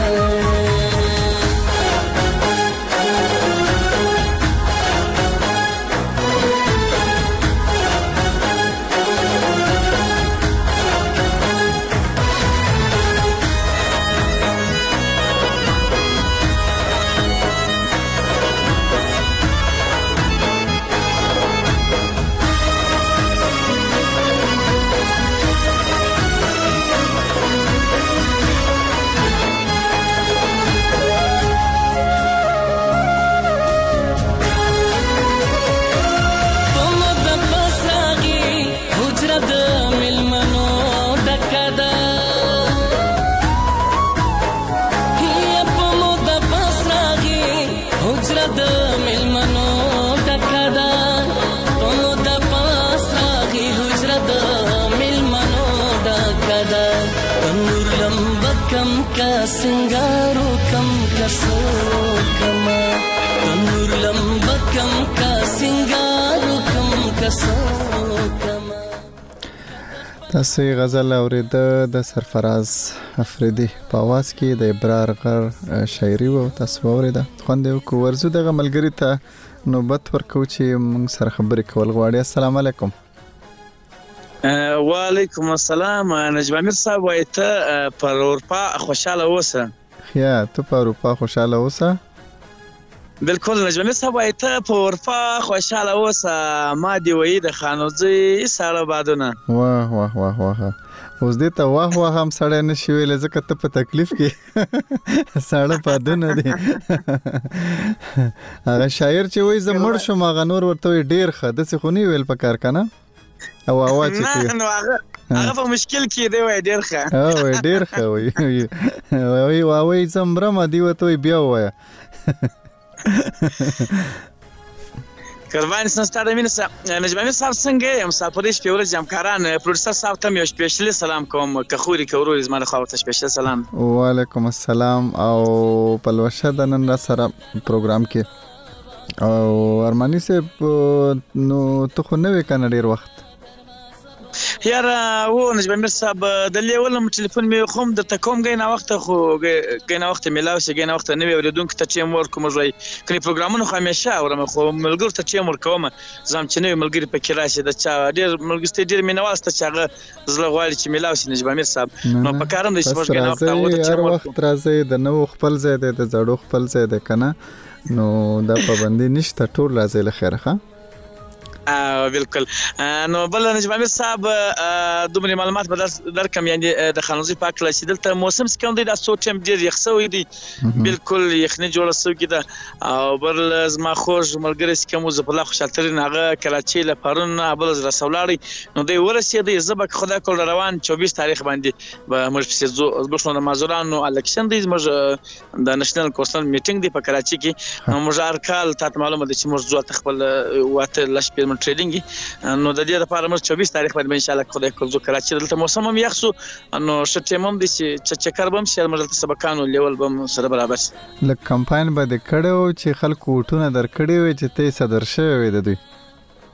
का सिंगारो कम कसो कमा तनूर लंबा कम का सिंगारो कम कसो कमा تاسو غزل اوریده د سرفراز افریدي په आवाज کې د ابرار غر شاعري او تاسو اوریده خوند یو کو ورزو د ملګری ته نوبت ورکو چې موږ سره خبرې کول غواړي. السلام علیکم. وعلیکم السلام. نجم امیر صاحب وایي ته پر اروپا خوشاله اوسه. یا ته په اروپا خوشاله اوسه. بالکل نجم امیر صاحب وایي ته په اروپا خوشاله اوسه. ما دی وایي د خانوزي ساړه بادونه. واه واه واه واه اوس دې ته واه واه هم سړی نشي ویلی ځکه ته په تکلیف کې ساړه بادونه دي. هغه شاعر چې وایي زه مړ شم هغه نور ورته وایي ډېر ښه داسې خو نه ویل پکار که نه او اواز چې نو هغه هغه په مشکل کې دی وای ډیر ښه او وای ډیر ښه وای وای وای زمبرم دی وته بیا وای قربان سنستاده مين نجم امیر صاحب څنګه یم مسافرې شپې ورځ همکاران پروډوسر صاحب ته یو سپیشل سلام کوم کخوري کورو زما له خوا ته سپیشل سلام. وعلیکم السلام. او پلوشه د نن را سره پروګرام کې او ارمانی صاحب نو ته خو نه وې کنه ډیر وخت یار و نجم امیر صاحب د لیولم ټلیفون مې خوم د تکوم غینا وخت خو غینا وخت ملاو شي غینا وخت نه وریدونکو ته ټیم ورک کوم ځای کلی پروګرامونه خو همیشه اورم خو ملګر ته ټیم ورک کوم زم چې نه ملګری په کې راشي د چا ډیر ملګری ډیر مینواسته چې هغه زله غواړي چې ملاو شي نجم امیر صاحب نو په کارم د شپږ غینا وخت او د ټیم ورک راځي د نو خپل ځای د زړو خپل ځای د کنه نو دا پابندي نشته ټول راځي له خیره ښه. بالکل نو بل نجم امیر صاحب دومره معلومات به درکم یعنی د خانوزي پاک لسی دلته موسم څنګه دی د سوچم ډیر یخسوي دی بالکل یخني جوړه سو کیده او بل زما خوش ملګری سکمو زپلا خوشالترین هغه کراچي له پرون ابل ز رسولاری نو دی ورسېد زبک خدای کول روان چوبیس تاریخ باندې به موږ په بشنو د مازورانو الیکشن دی موږ د نېشنل کوستل میټینګ دی په کراچي کې نو موږ هر کال تاسو معلومه دي چې موږ ځو خپل واته لښ په ټریډینګ نو د دې لپاره موږ چوبیس تاریخ باندې ان شاء الله خدای کول زو کراچي دلته موسم هم یخ سو نو شته هم دي چې چکر بم شر مجلس سبقانو لیول بم سره برابر لکه کمپاین باندې کړو چې خلکو ټونه در کړی وي چې ته صدر شوی د دوی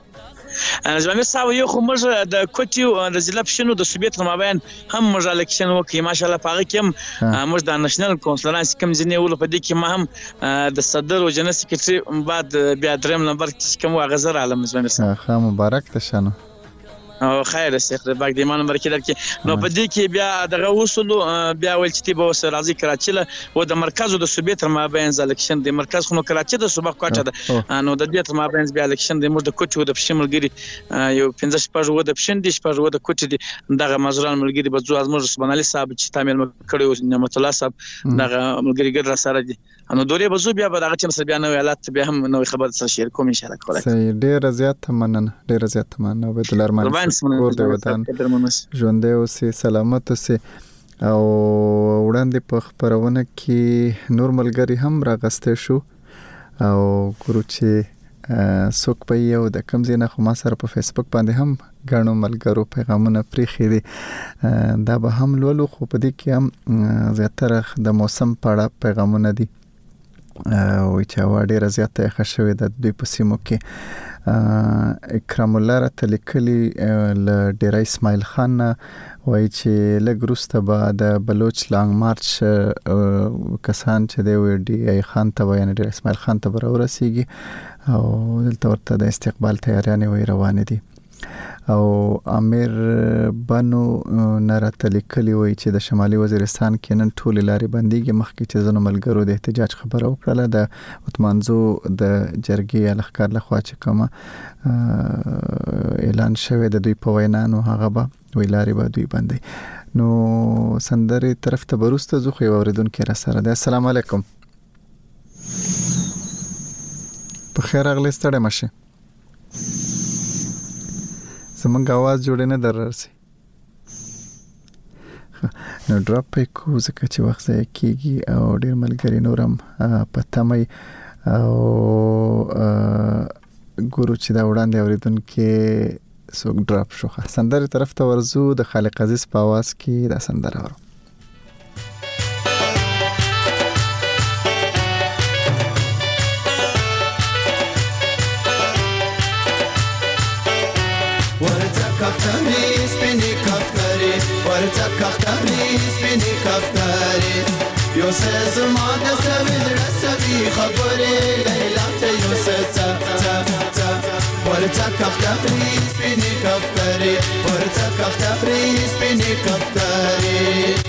زمامیر صاحب یو خو موږ د کوټي او د ضلع پښینو د صوبې تر مابین هم موږ الیکشن وکړي ماشاءالله پاغه کې موږ د نېشنل کونسلانس کوم ځنې ول په دې کې ما هم د صدر او جنرال سکرټري بعد بیا دریم نمبر کې کوم غزر عالم زمامیر صاحب ښه مبارک ته شنو او خیر شیخ د باغ د ایمان نمبر کې درکې نو په دې کې بیا دغه وصول بیا ول چې به وسه راځي کراچي له و د مرکز او د صوبې تر مابین الیکشن د مرکز خو نو کراچي د صوبه کوټه ده نو د دې تر مابین بیا الیکشن د موږ د کوټي او د پښیملګری یو پنځه شپږ و د پښین دي شپږ و د کوټي دي دغه مزران ملګری به زو از موږ سبحان الله صاحب چې تعامل کړو نعمت الله صاحب دغه ملګری ګر را سره دي نو دوري به زو بیا به دغه چې بیا نو حالات بیا هم نو خبر سره شیر کوم ان شاء الله کوله صحیح ډیر زیات مننه ډیر زیات مننه عبد الله ارمان کور دی وطن ژوندې اوسې سلامت اوسې او وړاندې په خپرونه کې نور ملګري هم راغسته شو او ګورو چې څوک په یو د کم ځای نه خو ما سره په فیسبوک باندې هم ګڼو ملګرو پیغامونه پریښي دي دا به هم لولو خو په دې کې هم زیاتره د موسم په اړه پیغامونه دي وایي چې هوا ډېره زیاته یخه شوې ده دوی په سیمو کې اکرام الله راته لیکلي له ډیره اسماعیل خان وایي چې لږ وروسته به د بلوچ لانګ مارچ کسان چې دی وایي ډي ای خان ته به یعنې ډیره اسماعیل خان ته به راورسیږي او دلته ورته د استقبال تیاریانې وایي روانې دي او امیر بنو نراته لیکلي وایي چې د شمالي وزیرستان کې نن ټولې لارې بندېږي مخکې چې ځینو ملګرو د احتجاج خبره وکړله د اتمانزو د جرګې یا لښکر لخوا چې کومه اعلان شوی د دوی په وینا نو هغه به وایي لارې به دوی بندوي نو سندرې طرف ته به وروسته ځو خو یو اورېدونکی را سره دی السلام علیکم په خیر راغلی ستړی مه شئ زمونږ आवाज جوړې نه در رسي نو ډراپ پې کو ځکه چې وخت ضایع کېږي او ډېر ملګري نور هم په تمه او ګورو چې دا وړاندې اورېدونکي څوک ډراپ شو سندرې طرف ته ورځو د خالق عزیز په اواز کې دا سندره اورو کفتری سپینی کفتری ورته کفتری سپینی کفتری یو سه زما د سوید رسوي خبرې لیلا ته یو سه تا تا تا ورته کفتری سپینی کفتری ورته کفتری سپینی کفتری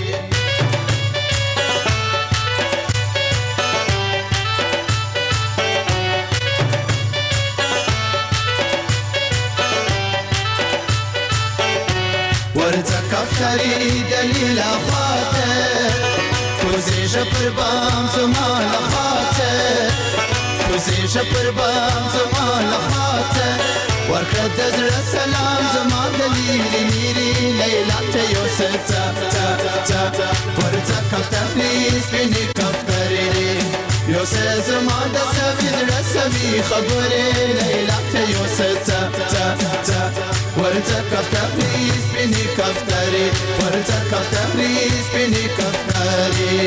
ورته کفتری دلیل خاطر کوزیش پر بام زمان خاطر کوزیش پر بام زمان خاطر ورکد در سلام زمان دلیل میری لیلا تیو ستا تا تا ورته کفتری سپینی کفتری یو سه زمان د سوید رسوي خبرې لیلا تیو ستا تا تا ورته کفتری سپینی کفتری ورته کفتری سپینی کفتری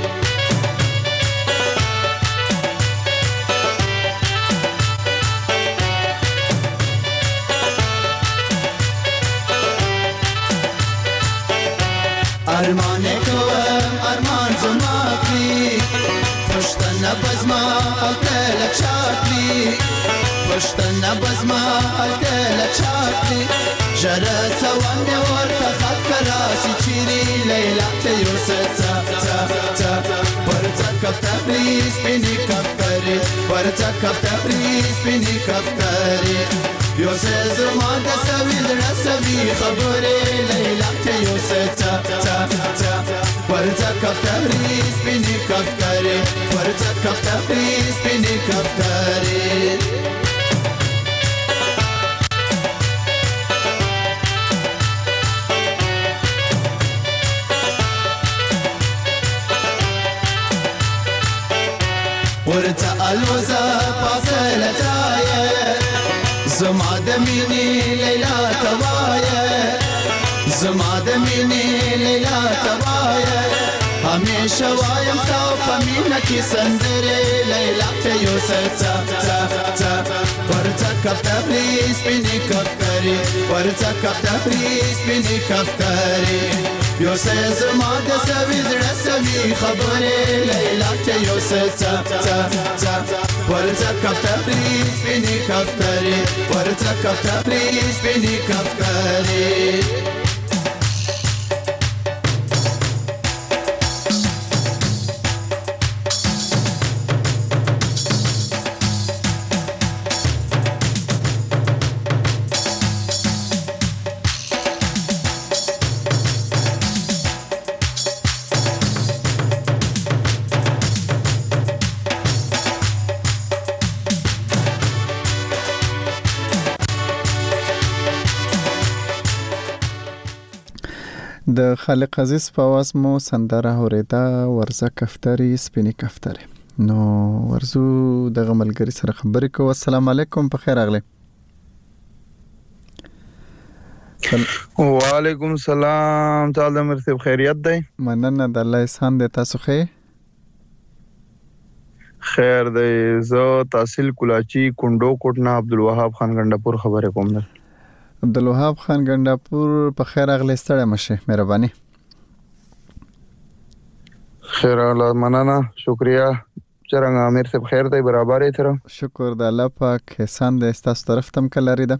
ارمان کوم ارمان زما کی پښتنه بزما الکل چاکلی پښتنه بزما الکل چاکلی جره سوان ورته خط کراسی چیری لیلا ته یو ستا تا تا ورته کفتری سپینی کفتری ورته کفتری سپینی کفتری یو سه زما د سوید رسوي خبرې لیلا ته یو ستا تا تا ورته کفتری سپینی کفتری ورته کفتری سپینی کفتری ورته الوزه فاصله جایه زما د مینې لیلا توايه زما د مینې لیلا توايه همیشه وایم ستا په مینه کې سندرې لیلا ته یو ستا تا تا ورته کفتری سپینې کفتری ورڅه کفتری سپینې کفتری یو څه زما د سوي زړه سوي خبرې لیلا چې یو څه څه څه څه ورڅه کفتری سپینې کفتری ورڅه کفتری سپینې کفتری د خالق عزیز په आवाज مو سندره اوریدا ورزه کفتری سپینی کفتری. نو ورزو دغه ملګری سره خبرې کوو. السلام علیکم، په خیر راغلی. وعلیکم السلام، تعالی مرتب خیریت دی؟ مننه د الله احسان دی، تاسو خیر؟ خیر دی. زه تحصیل کولاچی کندو کوټنا عبدالوهاب خان ګنداپور خبرې کوم. عبدالوهاب خان ګنداپور په خیر راغلی، ستړی مشه، مهرباني. خیر الله، مننه، شکریا. څنګه امیر صاحب خیر دی؟ برابر یې تر؟ شکر د الله پاک احسان دی. تاسو طرف تم کله لري ده؟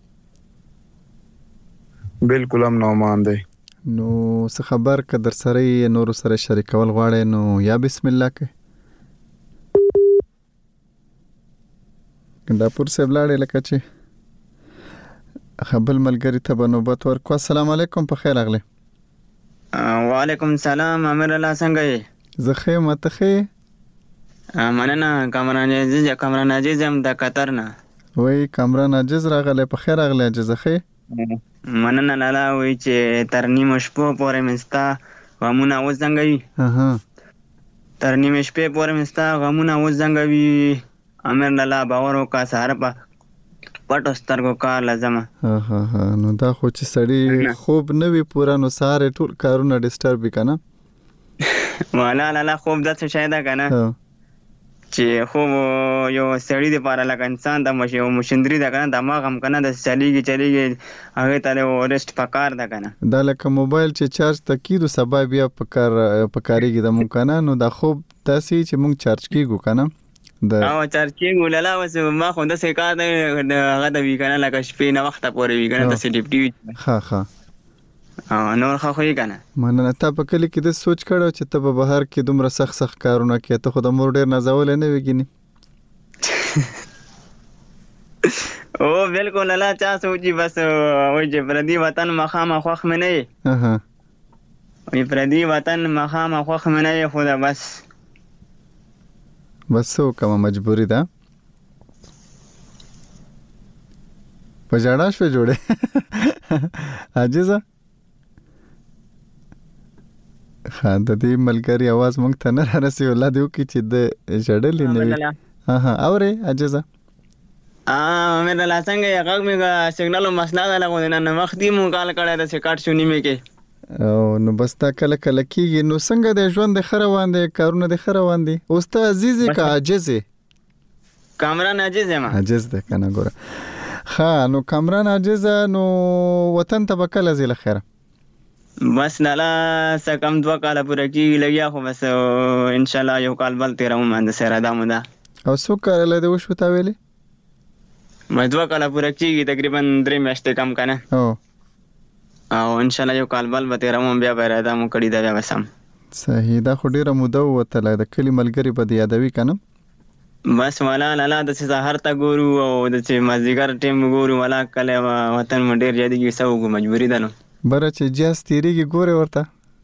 بالکل هم نومان دی. نو څه خبر که در سره نور سره شریکول غواړي نو یا بسم الله کوي. ګنداپور صاحب لاړې لکه چې خپل ملګری ته بنوبت ورکو. السلام علیکم، په خیر راغلی. وعلیکم السلام، امیر الله څنګه یې؟ زه ښه یم، ته ښه یې؟ مننه، کامران عزیز کامران عزیز یم د قطر نه. وای کامران عزیز راغلی، په خیر راغلی عزیز، ښه؟ مننه لالا. وای چې تر نیمه شپو پورې مې ستا غمونه وزنګوي. تر نیمه شپې پورې مې ستا غمونه وزنګوي. امیر لالا باور وکړه، سهار په پټو سترګو کار لازمه. ها ها ها نو دا خو چې سړی خوب نه وي پورا نو سهار ټول کارونه ډیسټرب وي کنه. والا لالا خوب داسې شی ده کنه چې خوب یو سړی د پاره لکه انسان د مشه او مشندري ده کنه، دماغ هم کنه د چلیږي چلیږي هغه ته له ریسټ پکار ده کنه. دا لکه موبایل چې چارج تکیدو سبا بیا پکار پکاريږي د مونږ کنه. نو دا خوب تاسې چې مونږ چارج کیږو کنه د او چارچینګ وللا وس ما خو د څه کار نه هغه د وی کنه لکه شپې نه وخت پورې وی کنه د سټیپټی. ها ها نور خو خو یې کنه. مننه. تا په کلی کې د سوچ کړو چې ته په بهر کې دومره سخت سخت کارونه کوې، ته خو د مور ډیر نازول نه ویګینی. او بالکل لالا چا سوچي بس وای چې پردي وطن مخامه خوخ مې نه. اها وی پردي وطن مخامه خوخ مې نه خو دا بس بس سو کومه مجبوری ده. په جړا شو جوړه عاجزه خان د دې ملګری आवाज مونږ ته نه راسي ولادي وکي چې د جړلې نه. ها ها اوري عاجزه. ا مې لا څنګه یې غږ مې سیګنال مسله ده لګو نه نه وخت دی مونږ کال کړه د سکاټ شونی مې کې. او نو بس تا کله کله کیږي. نو څنګه د ژوند د خروان دي کارونه د خروان دي اوس ته عزیزي کا عاجزه؟ کامران عاجز ما عاجز ده کنه ګوره. ها نو کامران عاجزه نو وطن ته بکله زی لخيره بس لالا سکم دوا کاله پوره کیږي لګیا خو بس ان شاء الله یو کال بل تیرم باندې سره دامو ده. او څو کال له دې وشو تا ویلي؟ ما دوا کاله پوره کیږي تقریبا درې میاشتې کم کنه. او او ان شاء الله یو کال بل به تیرم بیا به راځم کړي دا بیا وسم. صحیح. دا خو ډیره موده وته د کلی ملګری په یادوي کنه. بس والا لالا د سهار ته ګورو او د چې مازیګر ټیم ګورو والا کله وطن م ډیر یادېږي سو مجبوری ده. نو بره چې جاس تیریږي ګوره ورته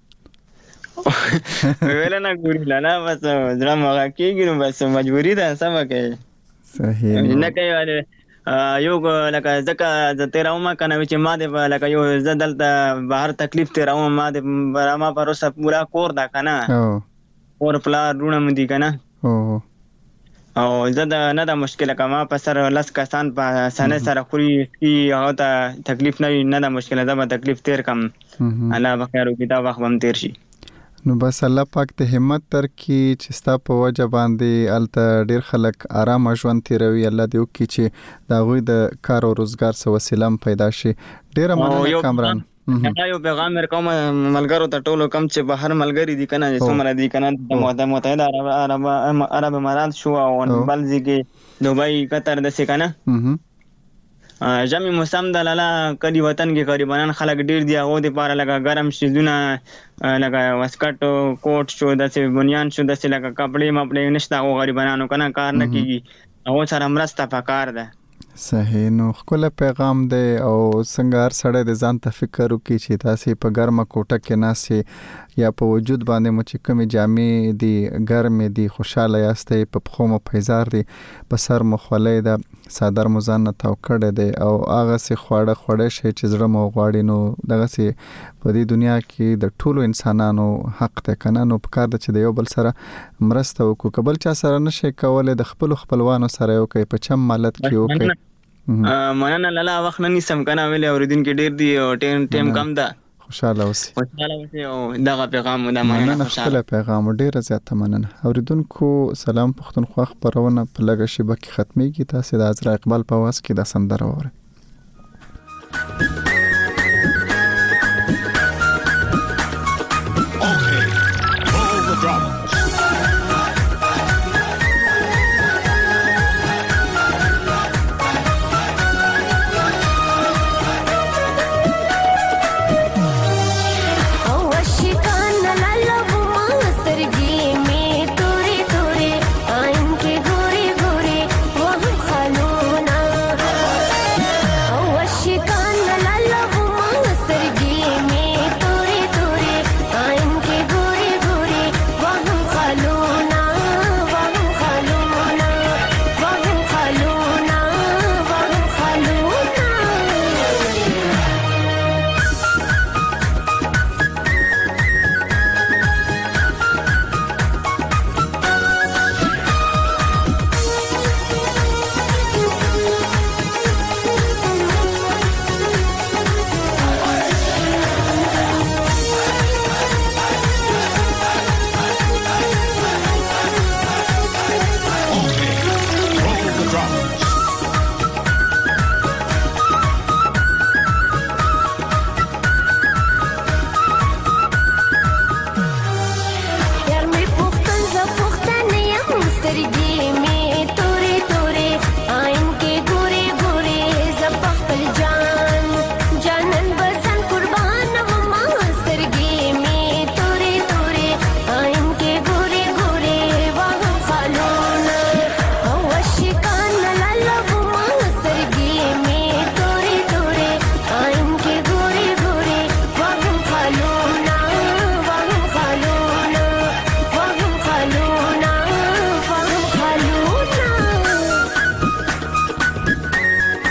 ویل نه ګوري لالا بس ځړه مګه کېږي نو بس مجبوری ده سم کوي. صحیح نه کوي یو لکه ځکه د تیراومه کنه چې ما دې لکه یو زدل ته بهر تکلیف تیراومه ما دې ما پروسه پورا کور دا کنه اور پلا رونه مدي کنه. او او زدا نه دا مشکل کما په سر لس کسان په سنه سره خوري کی هغه ته تکلیف نه نه دا مشکل ده به تکلیف تیر کم الله بخیر او کتاب وخت هم تیر شي. نو بس الله پاک ته همت تر کی چې ستا په وجه باندې الته ډیر خلک آرام ژوند تیروي. الله دې وکړي چې دا غوي د کار او روزګار سو وسیله پیدا شي. ډیر مننه کامران. دا یو پیغام ورکوم ملګرو ته ټولو کم چې بهر ملګری دي کنه څومره دي کنه د متحده عرب عرب عرب امارات شو او بل ځای دوبۍ قطر د څه کنه جامي موسم د لاله کدي وطن کې قریبانان خلک ډیر دی هغه د پاره لګا ګرم شیزونه لګا واسکټ کوټ شو د څه بنیان شو د څه لګا کپڑے مپړې نشته او غریبانو کنه کار نه کیږي هغه سره مرسته پکار ده. صحیح. نو خپل پیغام دی او څنګه هر سړی د ځان ته فکر وکړي چې تاسو په ګرمه کوټه کې ناسي یا په وجود باندې مو چې کومې جامې دي ګرمې دي خوشاله یاستئ په پښو مو پیزار دي په سر مو خولې ده صادر مو ځان نه تاو کړی دی او هغه سي خواړه خوړې شي چې زړه مو غواړي نو دغه سي په دې دنیا کې د ټولو انسانانو حق ده کنه نو په کار ده چې د یو بل سره مرسته وکړو. کبل چا سره نشي کولای د خپل خپلوانو سره یو کوي په چم مالت کې وکړي. مننه لاله وخت نه نسم کنه ویل اوریدونکو ډیر دی او ټیم ټیم کم ده. خوشاله اوسئ. خوشاله اوسئ او دغه پیغام د مننه خوشاله پیغام ډیر زیاته مننه. اوریدونکو سلام پښتونخوا خبرونه په لګه شبکه کې ختميږي. تاسو د عزرا اقبال په واس کې د سندره وره.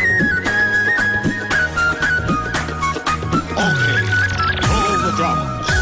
drums.